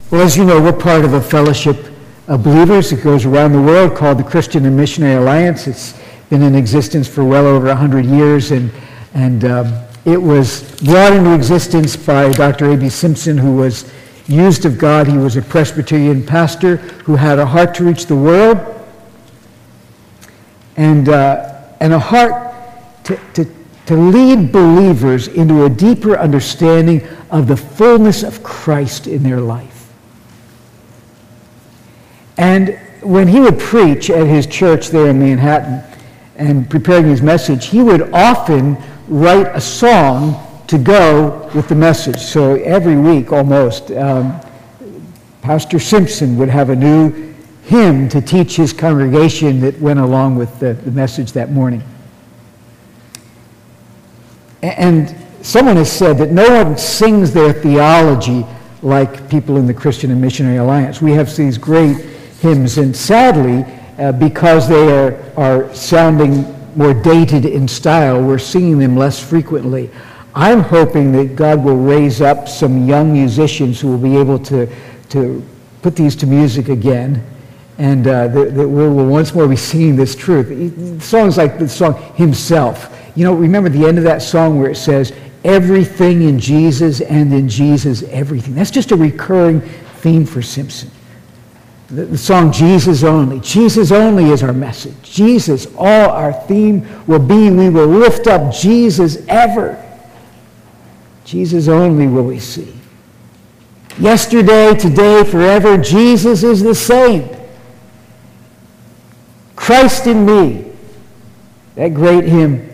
Well, as you know, we're part of a fellowship of believers that goes around the world called the Christian and Missionary Alliance. It's been in existence for well over 100 years, and it was brought into existence by Dr. A.B. Simpson, who was used of God. He was a Presbyterian pastor who had a heart to reach the world and a heart to lead believers into a deeper understanding of the fullness of Christ in their life. And when he would preach at his church there in Manhattan and preparing his message, he would often write a song to go with the message. So every week almost, Pastor Simpson would have a new hymn to teach his congregation that went along with the message that morning. And someone has said that no one sings their theology like people in the Christian and Missionary Alliance. We have these great hymns, and sadly, because they are sounding more dated in style, we're singing them less frequently. I'm hoping that God will raise up some young musicians who will be able to put these to music again, and that we'll once more be singing this truth. Songs like the song Himself. You know, remember the end of that song where it says, everything in Jesus and in Jesus everything. That's just a recurring theme for Simpson. The song Jesus Only. Jesus Only is our message. Jesus, all our theme will be, we will lift up Jesus ever. Jesus only will we see. Yesterday, today, forever, Jesus is the same. Christ in me. That great hymn.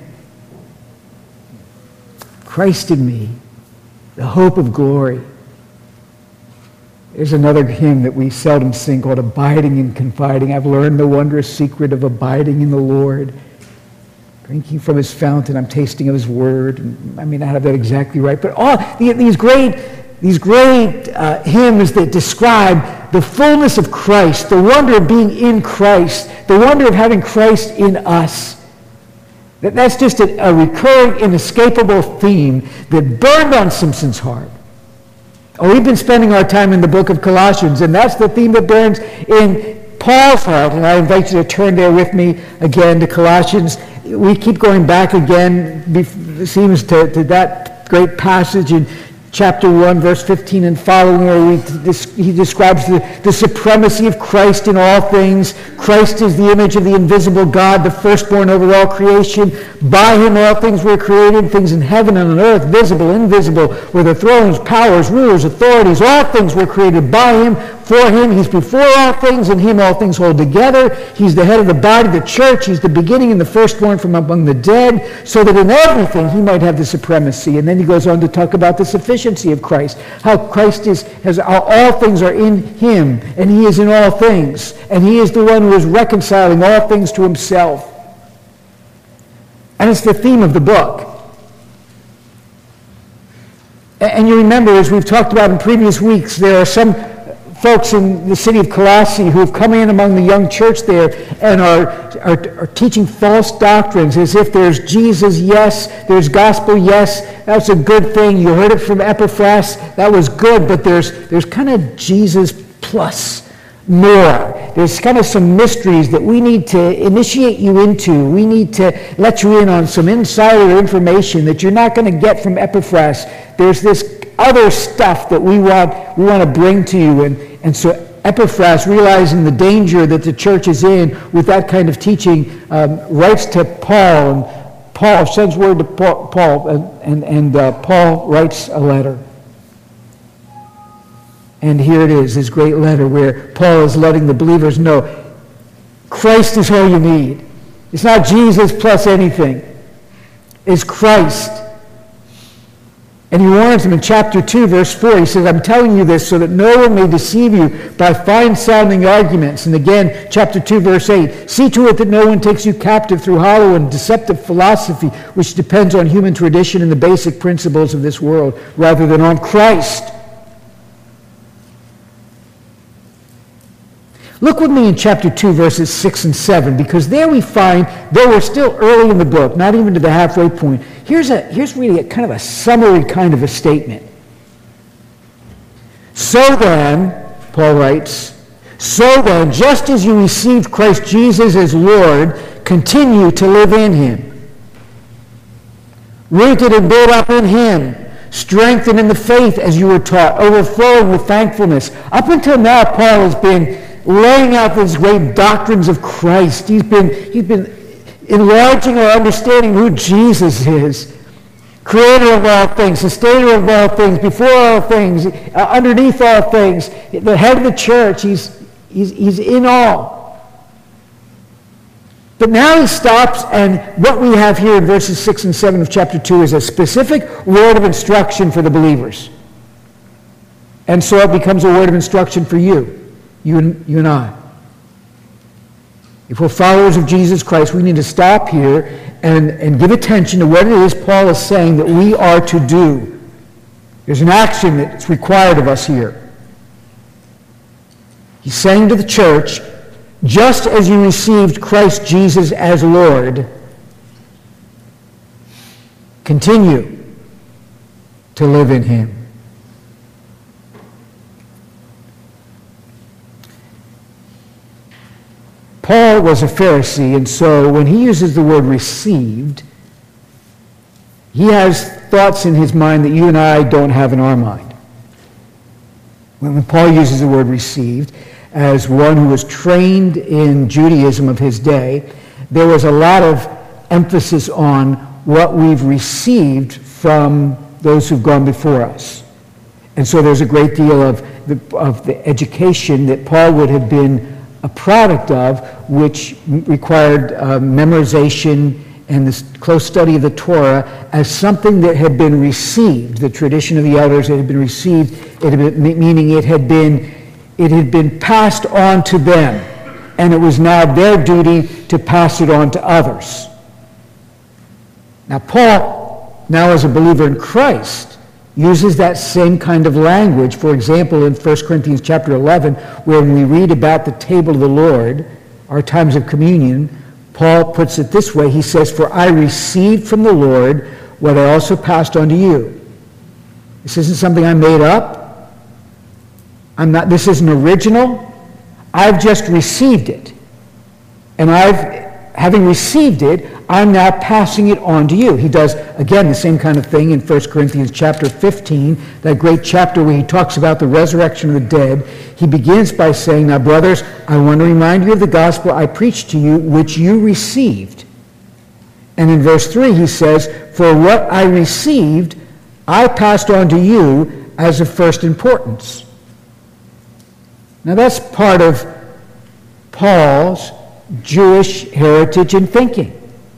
Christ in me, the hope of glory. There's another hymn that we seldom sing called Abiding and Confiding. I've learned the wondrous secret of abiding in the Lord. Drinking from His fountain, I'm tasting of His word. I may not have that exactly right, but all these great hymns that describe the fullness of Christ, the wonder of being in Christ, the wonder of having Christ in us. That's just a recurring, inescapable theme that burned on Simpson's heart. Oh, we've been spending our time in the book of Colossians, and that's the theme that burns in Paul's heart. And I invite you to turn there with me again to Colossians. We keep going back again, it seems, to that great passage in chapter 1, verse 15 and following, where he describes the supremacy of Christ in all things. Christ is the image of the invisible God, the firstborn over all creation. By Him all things were created, things in heaven and on earth, visible, invisible, whether thrones, powers, rulers, authorities. All things were created by Him, for Him. He's before all things, in Him all things hold together. He's the head of the body, the church. He's the beginning and the firstborn from among the dead, so that in everything He might have the supremacy. And then he goes on to talk about the sufficiency of Christ, how Christ all things are in Him, and He is in all things, and He is the one who is reconciling all things to Himself. And it's the theme of the book. And you remember, as we've talked about in previous weeks, there are some folks in the city of Colossae who have come in among the young church there and are teaching false doctrines, as if there's Jesus, yes, there's gospel, yes, that's a good thing. You heard it from Epaphras, that was good, but there's kind of Jesus plus more. There's kind of some mysteries that we need to initiate you into. We need to let you in on some insider information that you're not going to get from Epaphras. There's this other stuff that we want to bring to you. And so Epaphras, realizing the danger that the church is in with that kind of teaching, writes to Paul, and Paul sends word to Paul, and Paul writes a letter. And here it is, this great letter where Paul is letting the believers know Christ is all you need. It's not Jesus plus anything. It's Christ. And he warns them in chapter 2, verse 4. He says, I'm telling you this so that no one may deceive you by fine-sounding arguments. And again, chapter 2, verse 8. See to it that no one takes you captive through hollow and deceptive philosophy, which depends on human tradition and the basic principles of this world, rather than on Christ. Look with me in chapter 2, verses 6 and 7, because there we find, though we're still early in the book, not even to the halfway point, here's really a kind of a summary kind of a statement. So then, Paul writes, "So then, just as you received Christ Jesus as Lord, continue to live in him, rooted and built up in him, strengthened in the faith as you were taught, overflowing with thankfulness." Up until now, Paul has been laying out these great doctrines of Christ. He's been enlarging our understanding who Jesus is. Creator of all things, sustainer of all things, before all things, underneath all things, the head of the church. He's in all. But now he stops, and what we have here in verses 6 and 7 of chapter 2 is a specific word of instruction for the believers. And so it becomes a word of instruction for you and I. If we're followers of Jesus Christ, we need to stop here and give attention to what it is Paul is saying that we are to do. There's an action that's required of us here. He's saying to the church, just as you received Christ Jesus as Lord, continue to live in him. Paul was a Pharisee, and so when he uses the word received, he has thoughts in his mind that you and I don't have in our mind. When Paul uses the word received, as one who was trained in Judaism of his day, there was a lot of emphasis on what we've received from those who've gone before us. And so there's a great deal of the education that Paul would have been a product of, which required memorization and this close study of the Torah as something that had been received, the tradition of the elders that had been received, meaning it had been passed on to them, and it was now their duty to pass it on to others. Now Paul, now as a believer in Christ, uses that same kind of language. For example, in 1 Corinthians chapter 11, when we read about the table of the Lord, our times of communion, Paul puts it this way. He says, "For I received from the Lord what I also passed on to you." This isn't something I made up. This isn't original. I've just received it. And having received it, I'm now passing it on to you. He does, again, the same kind of thing in 1 Corinthians chapter 15, that great chapter where he talks about the resurrection of the dead. He begins by saying, "Now, brothers, I want to remind you of the gospel I preached to you, which you received." And in verse 3, he says, "For what I received, I passed on to you as of first importance." Now, that's part of Paul's Jewish heritage and thinking.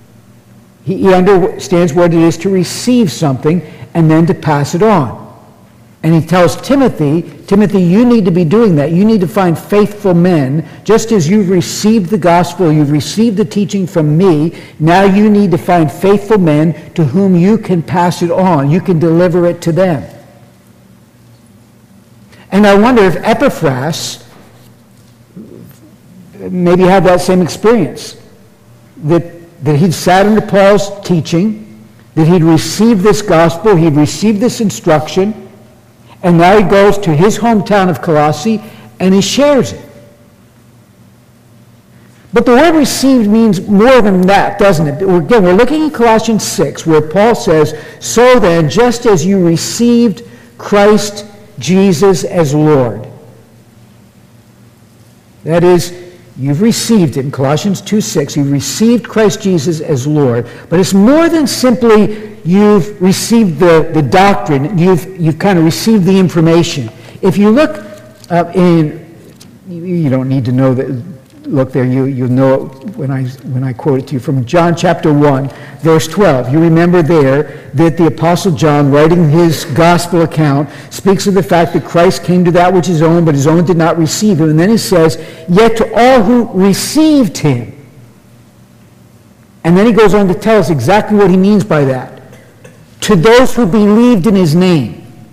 He understands what it is to receive something and then to pass it on. And he tells Timothy, you need to be doing that. You need to find faithful men. Just as you've received the gospel, you've received the teaching from me, now you need to find faithful men to whom you can pass it on. You can deliver it to them. And I wonder if Epaphras maybe had that same experience, that he'd sat into Paul's teaching, that he'd received this gospel, he'd received this instruction, and now he goes to his hometown of Colossae and he shares it. But the word received means more than that, doesn't it? Again, we're looking at Colossians 6, where Paul says, "So then, just as you received Christ Jesus as Lord." That is, you've received it in Colossians 2:6. You've received Christ Jesus as Lord. But it's more than simply you've received the doctrine. You've kind of received the information. If you look you don't need to know that. Look there. You'll know it when I quote it to you from John chapter 1, verse 12. You remember there that the Apostle John, writing his gospel account, speaks of the fact that Christ came to that which is own, but his own did not receive him. And then he says, "Yet to all who received him." And then he goes on to tell us exactly what he means by that. "To those who believed in his name."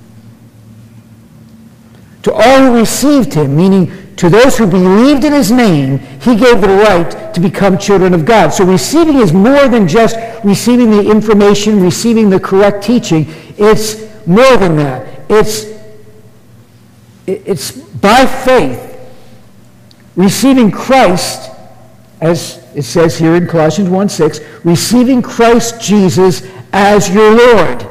To all who received him, meaning to those who believed in his name, he gave the right to become children of God. So receiving is more than just receiving the information, receiving the correct teaching. It's more than that. It's It's by faith, receiving Christ, as it says here in Colossians 1:6, receiving Christ Jesus as your Lord.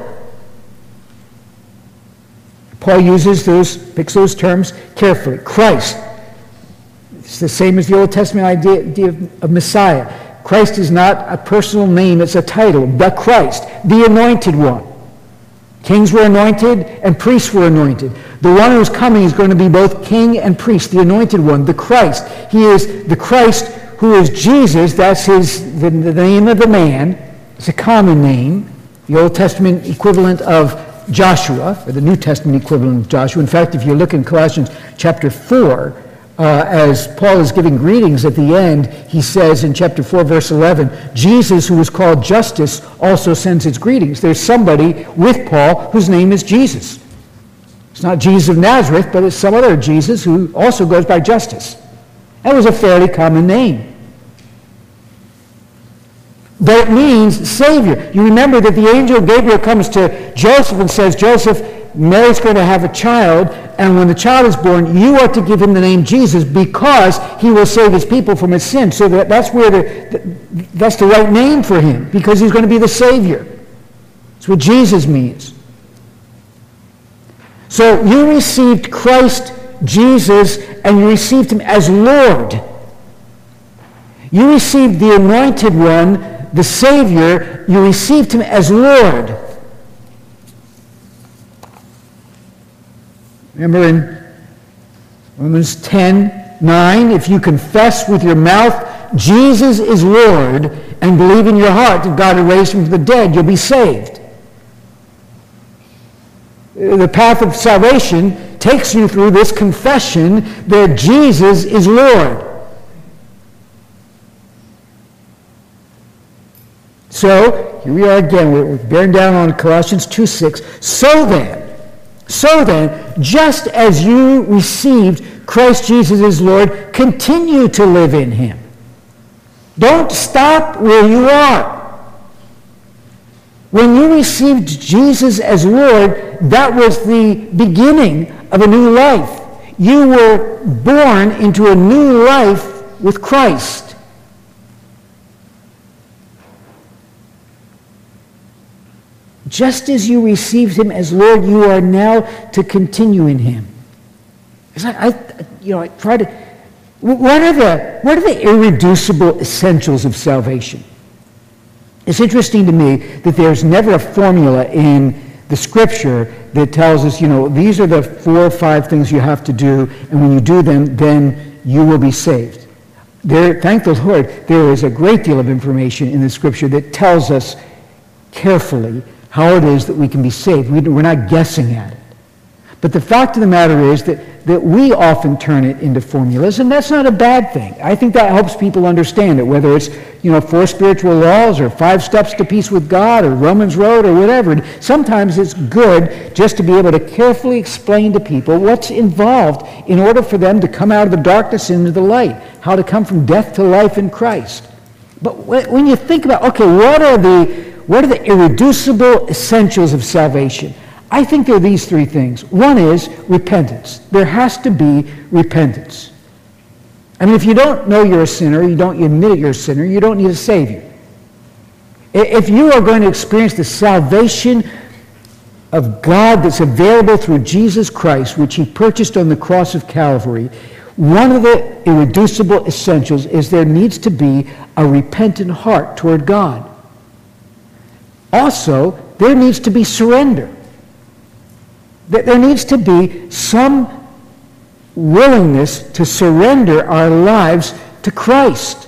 Paul picks those terms carefully. Christ. It's the same as the Old Testament idea of Messiah. Christ is not a personal name, it's a title. The Christ, the Anointed One. Kings were anointed and priests were anointed. The one who is coming is going to be both king and priest, the Anointed One, the Christ. He is the Christ who is Jesus. That's the name of the man. It's a common name. The Old Testament equivalent of Joshua, or the New Testament equivalent of Joshua. In fact, if you look in Colossians chapter 4, as Paul is giving greetings at the end, he says in chapter 4, verse 11, Jesus, who is called Justice, also sends his greetings. There's somebody with Paul whose name is Jesus. It's not Jesus of Nazareth, but it's some other Jesus who also goes by Justice. That was a fairly common name. But it means Savior. You remember that the angel Gabriel comes to Joseph and says, Joseph, Mary's going to have a child, and when the child is born, you are to give him the name Jesus because he will save his people from his sins. So that's the right name for him, because he's going to be the Savior. That's what Jesus means. So you received Christ Jesus, and you received him as Lord. You received the Anointed One, the Savior. You received him as Lord. Remember in Romans 10:9, if you confess with your mouth Jesus is Lord and believe in your heart that God had raised him from the dead, you'll be saved. The path of salvation takes you through this confession that Jesus is Lord. So, here we are again, we're bearing down on Colossians 2:6. So then, just as you received Christ Jesus as Lord, continue to live in him. Don't stop where you are. When you received Jesus as Lord, that was the beginning of a new life. You were born into a new life with Christ. Just as you received him as Lord, you are now to continue in him. I try to. What are the irreducible essentials of salvation? It's interesting to me that there's never a formula in the Scripture that tells us, these are the 4 or 5 things you have to do, and when you do them, then you will be saved. Thank the Lord, there is a great deal of information in the Scripture that tells us carefully how it is that we can be saved. We're not guessing at it. But the fact of the matter is that we often turn it into formulas, and that's not a bad thing. I think that helps people understand it, whether it's 4 spiritual laws or 5 steps to peace with God or Romans Road or whatever. And sometimes it's good just to be able to carefully explain to people what's involved in order for them to come out of the darkness into the light, how to come from death to life in Christ. But when you think about, okay, what are the irreducible essentials of salvation? I think there are these 3 things. One is repentance. There has to be repentance. I mean, if you don't know you're a sinner, you admit that you're a sinner, you don't need a Savior. If you are going to experience the salvation of God that's available through Jesus Christ, which he purchased on the cross of Calvary, one of the irreducible essentials is there needs to be a repentant heart toward God. Also, there needs to be surrender. There needs to be some willingness to surrender our lives to Christ.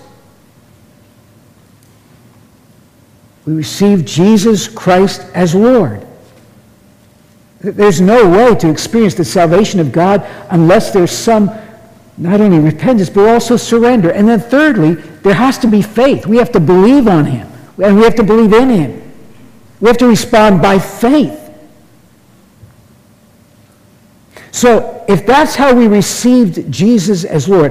We receive Jesus Christ as Lord. There's no way to experience the salvation of God unless there's some, not only repentance, but also surrender. And then thirdly, there has to be faith. We have to believe on him, and we have to believe in him. We have to respond by faith. So if that's how we received Jesus as Lord,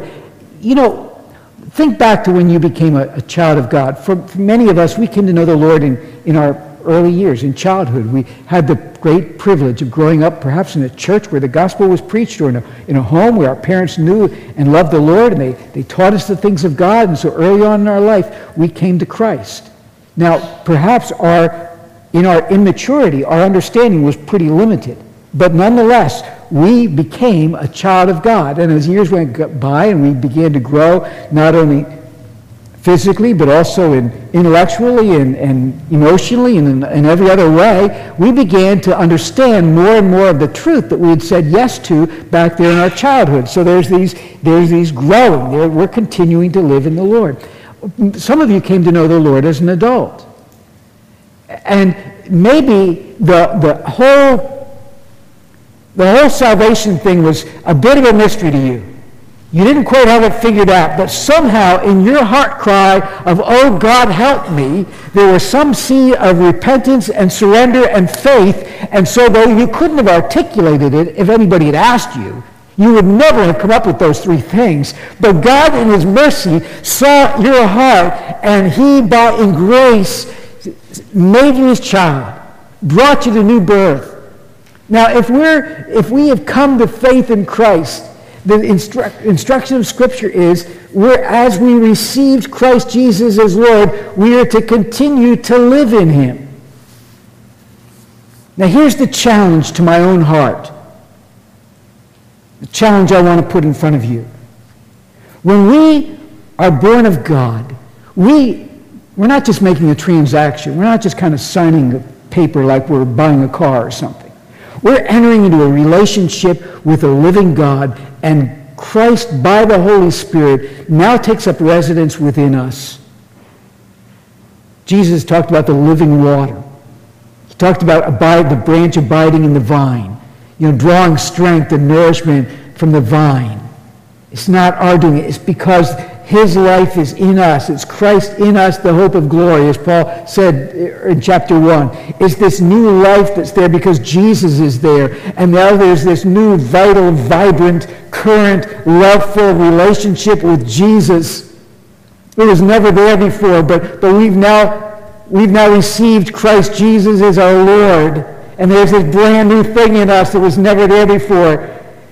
think back to when you became a child of God. For many of us, we came to know the Lord in our early years, in childhood. We had the great privilege of growing up perhaps in a church where the gospel was preached, or in a home where our parents knew and loved the Lord, and they taught us the things of God, and so early on in our life, we came to Christ. Now, perhaps in our immaturity, our understanding was pretty limited, but nonetheless, we became a child of God. And as years went by and we began to grow, not only physically, but also intellectually and emotionally and in every other way, we began to understand more and more of the truth that we had said yes to back there in our childhood. So there's these growing. We're continuing to live in the Lord. Some of you came to know the Lord as an adult. And maybe the whole salvation thing was a bit of a mystery to you. You didn't quite have it figured out, but somehow in your heart cry of, "Oh God, help me," there was some seed of repentance and surrender and faith, and so though you couldn't have articulated it if anybody had asked you, you would never have come up with those three things. But God in His mercy saw your heart, and He, in grace, made you His child, brought you to new birth. Now, if we have come to faith in Christ, the instruction of Scripture is, as we received Christ Jesus as Lord, we are to continue to live in Him. Now, here's the challenge to my own heart. The challenge I want to put in front of you. When we are born of God, we're not just making a transaction. We're not just kind of signing a paper like we're buying a car or something. We're entering into a relationship with a living God, and Christ, by the Holy Spirit, now takes up residence within us. Jesus talked about the living water. He talked about the branch abiding in the vine, drawing strength and nourishment from the vine. It's not our doing it. It's because His life is in us. It's Christ in us, the hope of glory, as Paul said in chapter 1. It's this new life that's there because Jesus is there. And now there's this new, vital, vibrant, current, love-filled relationship with Jesus. It was never there before, but we've now received Christ Jesus as our Lord. And there's this brand new thing in us that was never there before.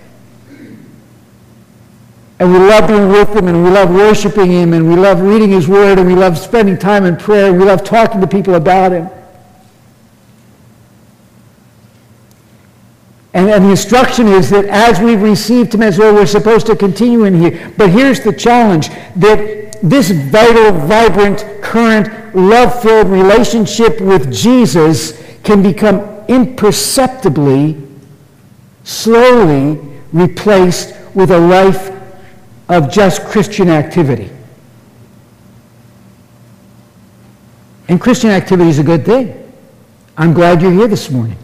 And we love being with Him, and we love worshiping Him, and we love reading His Word, and we love spending time in prayer, and we love talking to people about Him. And the instruction is that as we've received Him as Lord, we're supposed to continue in here. But here's the challenge, that this vital, vibrant, current, love-filled relationship with Jesus can become imperceptibly, slowly replaced with a life of just Christian activity. And Christian activity is a good thing. I'm glad you're here this morning.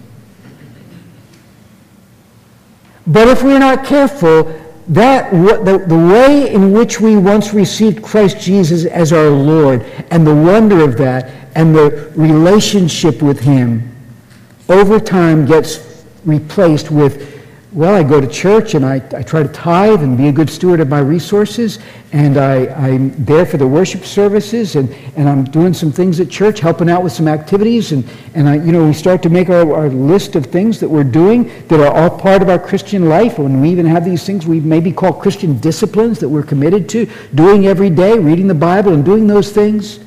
But if we're not careful, the way in which we once received Christ Jesus as our Lord, and the wonder of that, and the relationship with Him, over time gets replaced with, well, I go to church and I try to tithe and be a good steward of my resources, and I'm there for the worship services, and I'm doing some things at church, helping out with some activities, and we start to make our list of things that we're doing that are all part of our Christian life. And we even have these things we maybe call Christian disciplines that we're committed to doing every day, reading the Bible and doing those things.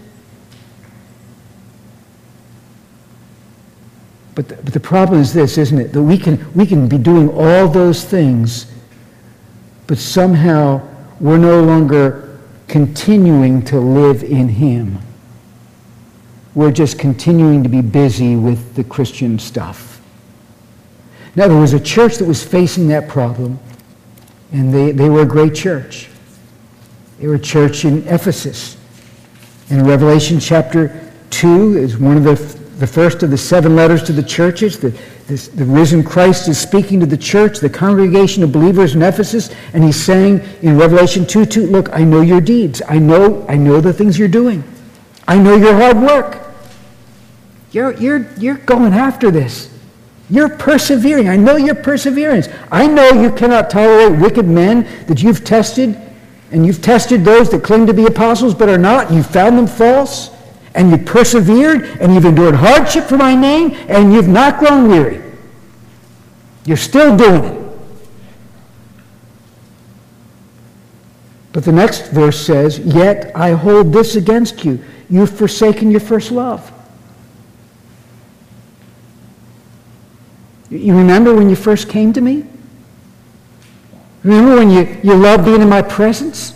But the problem is this, isn't it? That we can be doing all those things, but somehow we're no longer continuing to live in Him. We're just continuing to be busy with the Christian stuff. Now, there was a church that was facing that problem, and they were a great church. They were a church in Ephesus. In Revelation chapter 2 is one of the first of the 7 letters to the churches. The risen Christ is speaking to the church, the congregation of believers in Ephesus, and He's saying in Revelation 2:2, look, I know your deeds. I know the things you're doing. I know your hard work. You're going after this. You're persevering. I know your perseverance. I know you cannot tolerate wicked men that you've tested, and you've tested those that claim to be apostles but are not. You've found them false. And you persevered, and you've endured hardship for my name, and you've not grown weary. You're still doing it. But the next verse says, yet I hold this against you. You've forsaken your first love. You remember when you first came to me? Remember when you loved being in my presence?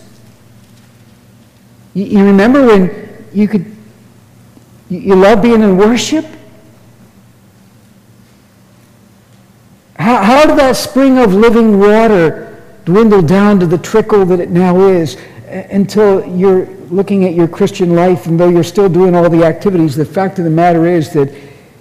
You remember when you loved being in worship? How did that spring of living water dwindle down to the trickle that it now is until you're looking at your Christian life, and though you're still doing all the activities, the fact of the matter is that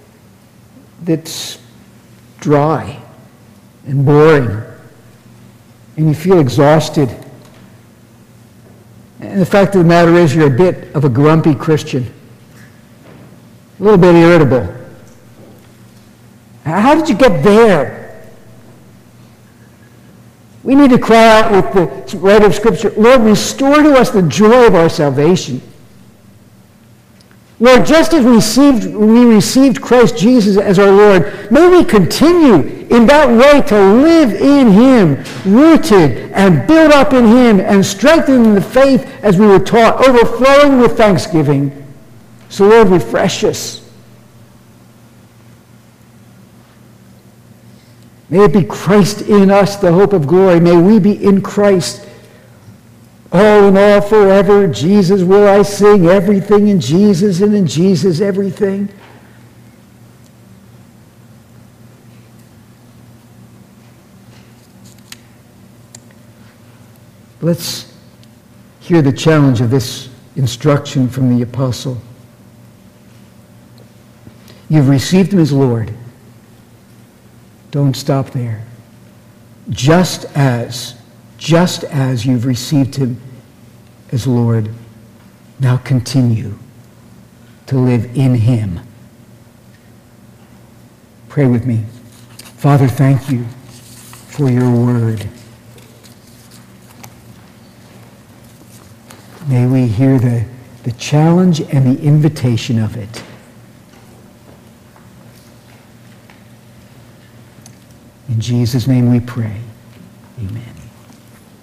it's dry and boring, and you feel exhausted. And the fact of the matter is you're a bit of a grumpy Christian, a little bit irritable. How did you get there? We need to cry out with the writer of Scripture, Lord, restore to us the joy of our salvation. Lord, just as we received Christ Jesus as our Lord, may we continue in that way to live in Him, rooted and built up in Him and strengthened in the faith as we were taught, overflowing with thanksgiving. So Lord, refresh us. May it be Christ in us, the hope of glory. May we be in Christ. All in all forever, Jesus will I sing, everything in Jesus, and in Jesus everything. Let's hear the challenge of this instruction from the apostle. You've received Him as Lord. Don't stop there. Just as you've received Him as Lord, now continue to live in Him. Pray with me. Father, thank you for your word. May we hear the challenge and the invitation of it. In Jesus' name we pray. Amen.